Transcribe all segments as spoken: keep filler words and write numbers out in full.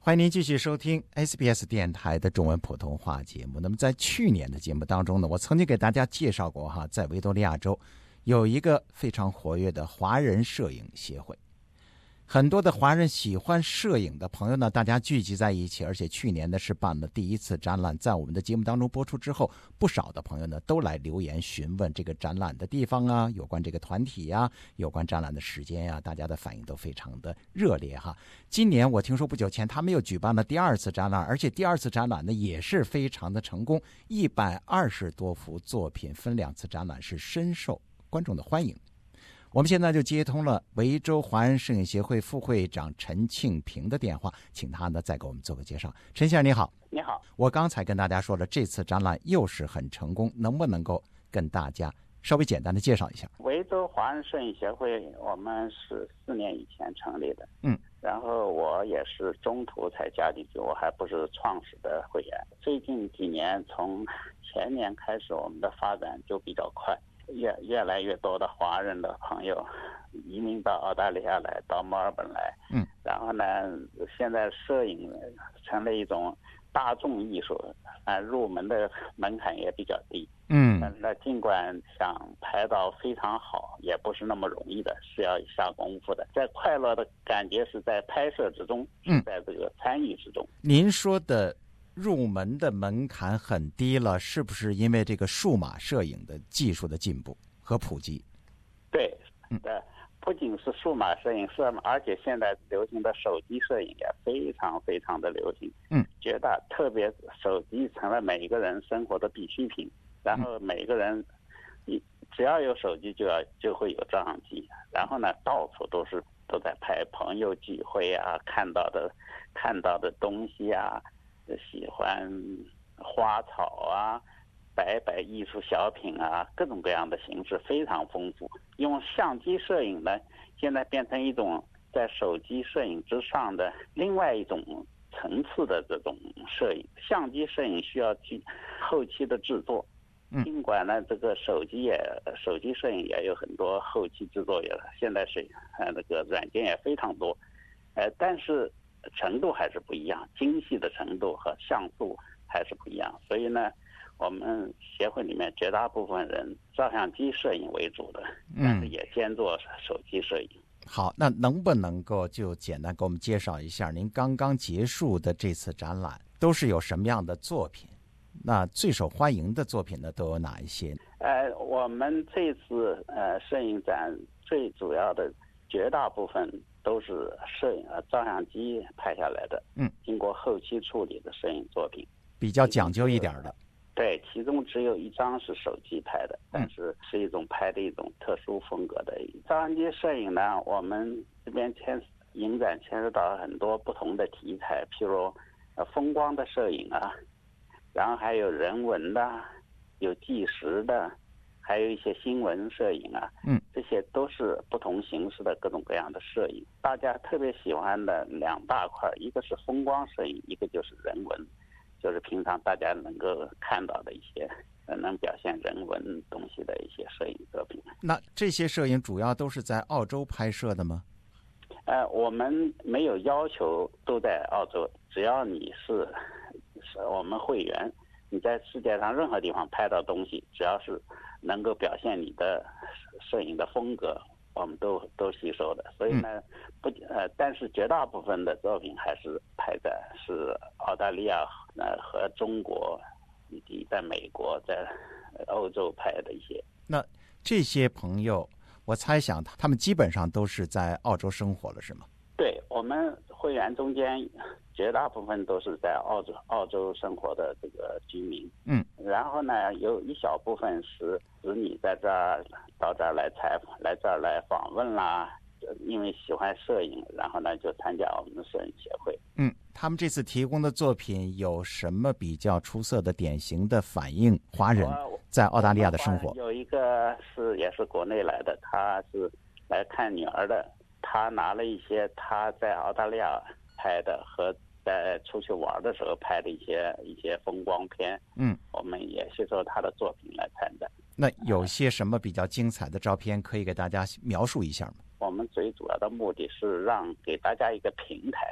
欢迎您继续收听 S B S 电台的中文普通话节目。那么在去年的节目当中呢，我曾经给大家介绍过哈，在维多利亚州有一个非常活跃的华人摄影协会。很多的华人喜欢摄影的朋友呢，大家聚集在一起，而且去年呢是办了第一次展览。在我们的节目当中播出之后，不少的朋友呢都来留言询问这个展览的地方啊，有关这个团体啊，有关展览的时间啊，大家的反应都非常的热烈哈。今年我听说不久前他们又举办了第二次展览，而且第二次展览呢也是非常的成功，一百二十多幅作品分两次展览，是深受观众的欢迎。我们现在就接通了维州华人摄影协会副会长陈庆平的电话，请他呢再给我们做个介绍。陈先生你好。 你好。 我刚才跟大家说了，这次展览又是很成功，能不能够跟大家稍微简单的介绍一下？ 维州华人摄影协会我们是四年以前成立的， 嗯， 然后我也是中途才加进去，我还不是创始的会员。最近几年，从前年开始，我们的发展就比较快。越越来越多的华人的朋友移民到澳大利亚来，到墨尔本来， 嗯， 然后呢，现在摄影成了一种大众艺术，啊，入门的门槛也比较低， 嗯， 那尽管想拍到非常好，也不是那么容易的，是要下功夫的。在快乐的感觉是在拍摄之中， 嗯， 在这个参与之中。 您说的入门的门槛很低了，是不是因为这个数码摄影的技术的进步和普及？ 对， 嗯， 对，不仅是数码摄影，摄而且现在流行的手机摄影也非常非常的流行。 嗯， 绝大特别手机成了每一个人生活的必需品，然后每个人，你只要有手机就要就会有照相机，然后呢，到处都是都在拍朋友聚会啊，看到的看到的东西啊。喜欢花草啊，摆摆艺术小品啊，各种各样的形式非常丰富。用相机摄影呢，现在变成一种在手机摄影之上的另外一种层次的这种摄影。相机摄影需要去后期的制作，尽管呢这个手机也手机摄影也有很多后期制作，也现在是呃那个软件也非常多，呃，但是程度还是不一样，精细的程度和像素还是不一样。所以呢，我们协会里面绝大部分人照相机摄影为主的，但是也兼做手机摄影。 好，那能不能够就简单给我们介绍一下您刚刚结束的这次展览都是有什么样的作品？那最受欢迎的作品呢都有哪一些？ 呃，我们这次呃摄影展最主要的绝大部分都是摄影呃照相机拍下来的， 嗯， 经过后期处理的摄影作品， 比较讲究一点的。 对，其中只有一张是手机拍的，但是是一种拍的一种特殊风格的照相机摄影呢。我们这边牵影展牵涉到很多不同的题材，譬如呃风光的摄影啊，然后还有人文的，有纪实的。还有一些新闻摄影啊， 嗯， 这些都是不同形式的各种各样的摄影。大家特别喜欢的两大块，一个是风光摄影，一个就是人文，就是平常大家能够看到的一些能表现人文东西的一些摄影作品。 那这些摄影主要都是在澳洲拍摄的吗？ 呃，我们没有要求都在澳洲，只要你是是我们会员，你在世界上任何地方拍到东西，只要是能够表现你的摄影的风格，我们都都吸收的。所以呢，不呃，但是绝大部分的作品还是拍在是澳大利亚呃和中国以及在美国、在欧洲拍的一些。 那这些朋友，我猜想他们基本上都是在澳洲生活了，是吗？ 对，我们会员中间绝大部分都是在澳洲澳洲生活的这个居民， 嗯， 然后呢，有一小部分是子女在这儿到这儿来采访，来这儿来访问啦，因为喜欢摄影，然后呢就参加我们的摄影协会。 嗯，他们这次提供的作品有什么比较出色的、典型的反映华人在澳大利亚的生活？ 有一个是也是国内来的，他是来看女儿的。他拿了一些他在澳大利亚拍的和在出去玩的时候拍的一些一些风光片， 嗯， 我们也吸收他的作品来参展。 那有些什么比较精彩的照片可以给大家描述一下吗？ 我们最主要的目的是让给大家一个平台，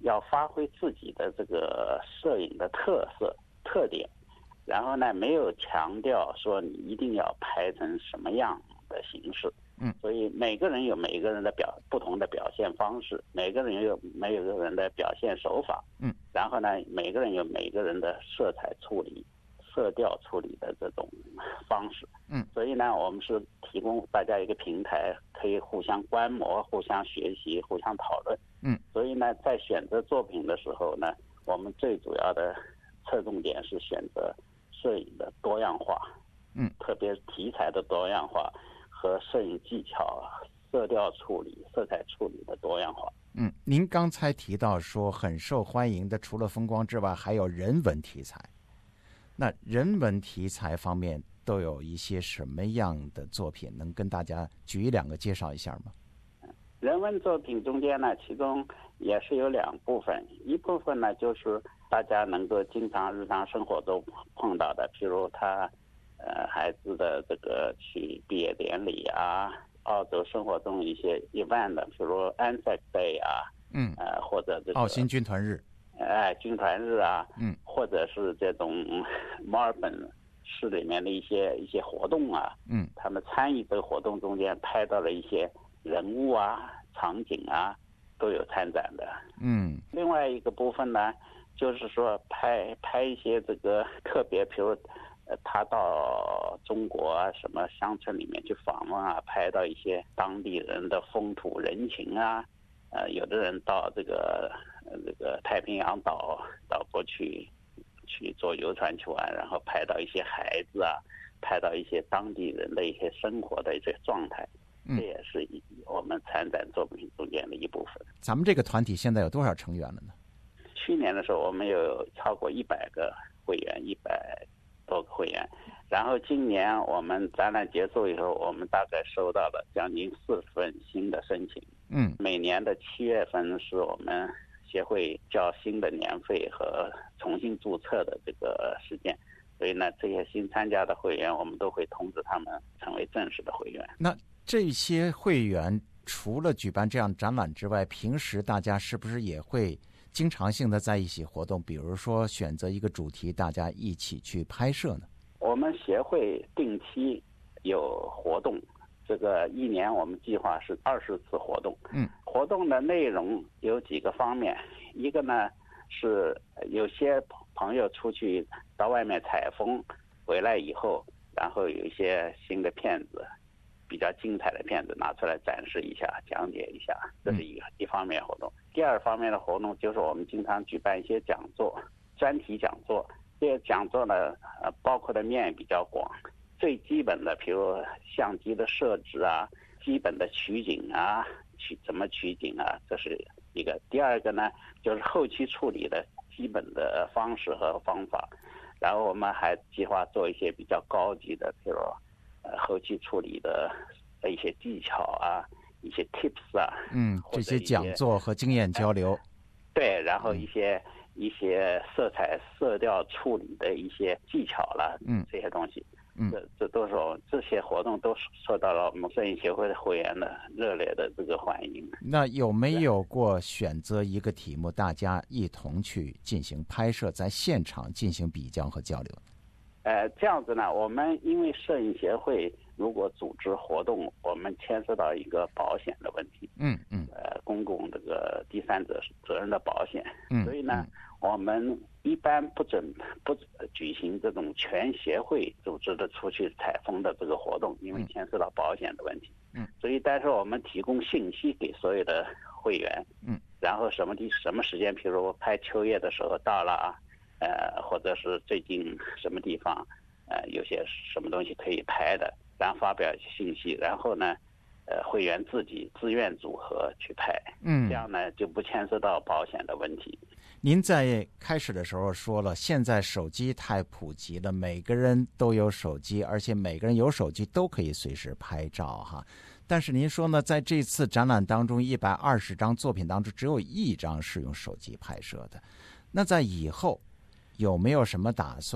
要发挥自己的这个摄影的特色特点，然后呢，没有强调说你一定要拍成什么样的形式。 嗯， 所以每个人有每个人的表不同的表现方式，每个人有每个人的表现手法。 嗯， 然后呢，每个人有每个人的色彩处理、色调处理的这种方式。 嗯， 所以呢，我们是提供大家一个平台，可以互相观摩、互相学习、互相讨论。 嗯， 所以呢，在选择作品的时候呢，我们最主要的侧重点是选择摄影的多样化。 嗯， 特别题材的多样化和摄影技巧、色调处理、色彩处理的多样化。 嗯，您刚才提到说很受欢迎的，除了风光之外，还有人文题材。那人文题材方面都有一些什么样的作品？能跟大家举一两个介绍一下吗？ 人文作品中间呢，其中也是有两部分，一部分呢就是大家能够经常日常生活中碰到的，譬如他呃孩子的这个去毕业典礼啊，澳洲生活中一些一般的，譬如 Anzac Day 啊， 嗯， 呃或者这个澳新军团日， 哎，军团日啊， 嗯， 或者是这种墨尔本市里面的一些一些活动啊， 嗯， 他们参与这个活动中间拍到了一些人物啊、场景啊，都有参展的。 嗯， 另外一个部分呢，就是说拍拍一些这个特别，比如呃，他到中国啊什么乡村里面去访问啊，拍到一些当地人的风土人情啊，呃，有的人到这个呃这个太平洋岛岛国去去坐游船去玩，然后拍到一些孩子啊，拍到一些当地人的一些生活的一些状态。这也是我们参展作品中间的一部分。 咱们这个团体现在有多少成员了呢？ 去年的时候，我们有超过一百个会员，一百多个会员。然后今年我们展览结束以后，我们大概收到了将近四十份新的申请。 嗯， 每年的七月份是我们协会交新的年费和重新注册的这个时间。所以呢，这些新参加的会员，我们都会通知他们成为正式的会员。 那这些会员除了举办这样展览之外，平时大家是不是也会经常性的在一起活动？比如说选择一个主题，大家一起去拍摄呢？ 我们协会定期有活动，这个一年我们计划是二十次活动。 嗯， 活动的内容有几个方面，一个呢是有些朋友出去到外面采风回来以后，然后有一些新的片子，比较精彩的片子拿出来展示一下，讲解一下，这是一个一方面活动。第二方面的活动就是我们经常举办一些讲座、专题讲座。这些讲座呢，呃，包括的面比较广，最基本的，比如相机的设置啊，基本的取景啊，取怎么取景啊，这是一个。第二个呢，就是后期处理的基本的方式和方法。然后我们还计划做一些比较高级的，比如呃后期处理的一些技巧啊，一些 tips 啊， 嗯，这些讲座和经验交流。 对，然后一些、嗯、一些色彩色调处理的一些技巧了， 嗯， 这些东西， 嗯， 这这都是我这些活动都受到了我们摄影协会的会员的热烈的这个欢迎。 那有没有过选择一个题目，大家一同去进行拍摄，在现场进行比较和交流？ 呃，这样子呢，我们因为摄影协会如果组织活动，我们牵涉到一个保险的问题， 嗯嗯， 呃，公共这个第三者责任的保险， 嗯， 所以呢， 嗯、 我们一般不准不举行这种全协会组织的出去采风的这个活动，因为牵涉到保险的问题， 嗯， 所以但是我们提供信息给所有的会员， 嗯， 然后什么地什么时间，比如拍秋叶的时候到了啊。呃，或者是最近什么地方，呃，有些什么东西可以拍的，然后发表信息，然后呢，呃，会员自己自愿组合去拍， 嗯， 这样呢就不牵涉到保险的问题。 您在开始的时候说了，现在手机太普及了，每个人都有手机，而且每个人有手机都可以随时拍照哈。但是您说呢，在这次展览当中，一百二十张作品当中，只有一张是用手机拍摄的。那在以后有没有什么打算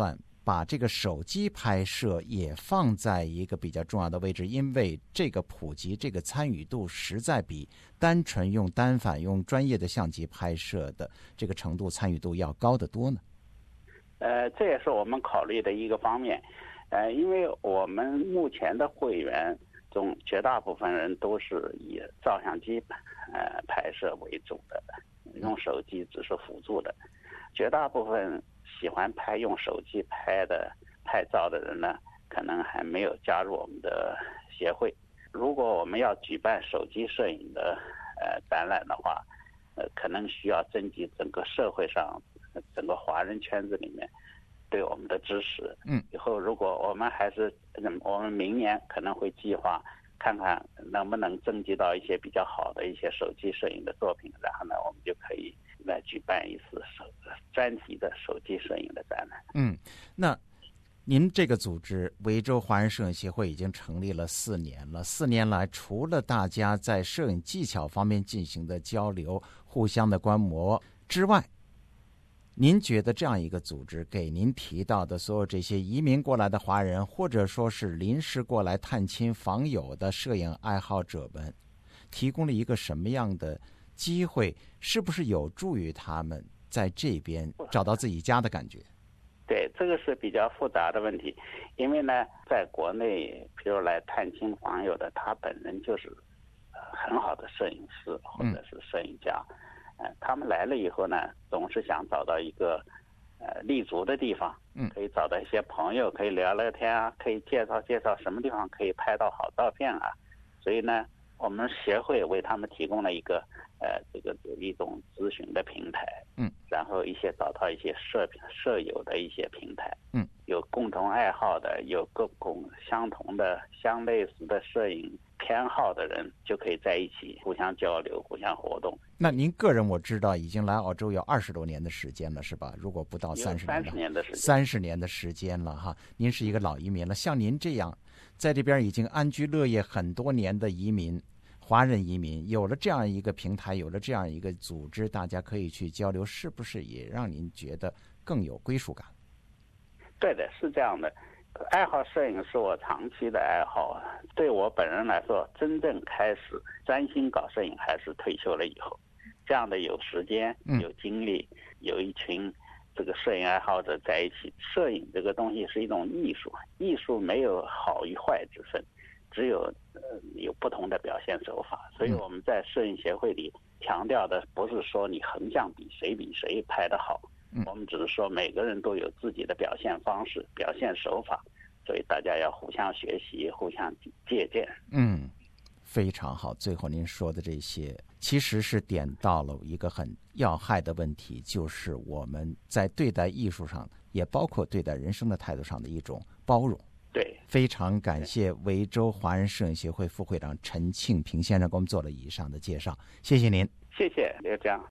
把这个手机拍摄也放在一个比较重要的位置，因为这个普及、这个参与度实在比单纯用单反、用专业的相机拍摄的这个程度、参与度要高得多呢？ 呃，这也是我们考虑的一个方面。呃，因为我们目前的会员中，绝大部分人都是以照相机呃拍摄为主的，用手机只是辅助的。绝大部分喜欢拍用手机拍的拍照的人呢，可能还没有加入我们的协会。如果我们要举办手机摄影的呃展览的话，呃，可能需要征集整个社会上整个华人圈子里面对我们的支持。 嗯， 以后如果我们还是我们明年可能会计划看看能不能征集到一些比较好的一些手机摄影的作品，然后呢，我们就可以来举办一次手专题的手机摄影的展览。 嗯，那您这个组织维州华人摄影协会已经成立了四年了。四年来，除了大家在摄影技巧方面进行的交流、互相的观摩之外，您觉得这样一个组织给您提到的所有这些移民过来的华人，或者说是临时过来探亲访友的摄影爱好者们，提供了一个什么样的机会？是不是有助于他们在这边找到自己家的感觉？ 对，这个是比较复杂的问题，因为呢，在国内，比如来探亲访友的，他本人就是很好的摄影师或者是摄影家。嗯呃，他们来了以后呢，总是想找到一个呃立足的地方， 嗯， 可以找到一些朋友，可以聊聊天啊，可以介绍介绍什么地方可以拍到好照片啊。所以呢，我们协会为他们提供了一个呃这个一种咨询的平台， 嗯， 然后一些找到一些摄摄友的一些平台， 嗯， 有共同爱好的，有各种相同的、相类似的摄影偏好的人，就可以在一起互相交流、互相活动。 那您个人我知道已经来澳洲有二十多年的时间了，是吧？如果不到三十年， 三十年的时间， 三十年的时间了哈。您是一个老移民了，像您这样在这边已经安居乐业很多年的移民，华人移民，有了这样一个平台，有了这样一个组织，大家可以去交流，是不是也让您觉得更有归属感？ 对的，是这样的。爱好摄影是我长期的爱好，对我本人来说，真正开始专心搞摄影还是退休了以后。这样的有时间、有精力、有一群这个摄影爱好者在一起。摄影这个东西是一种艺术，艺术没有好与坏之分，只有呃有不同的表现手法。所以我们在摄影协会里强调的不是说你横向比谁比谁拍得好，我们只是说每个人都有自己的表现方式、表现手法，所以大家要互相学习、互相借鉴。 嗯，非常好。最后您说的这些，其实是点到了一个很要害的问题，就是我们在对待艺术上，也包括对待人生的态度上的一种包容。 对， 非常感谢维州华人摄影协会副会长陈庆平先生给我们做了以上的介绍，谢谢您。 谢谢刘江。